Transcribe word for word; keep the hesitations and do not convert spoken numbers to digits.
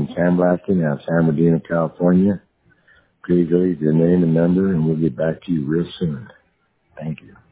sandblasting out of San Bernardino, California. Please leave your name and number, and we'll get back to you real soon. Thank you.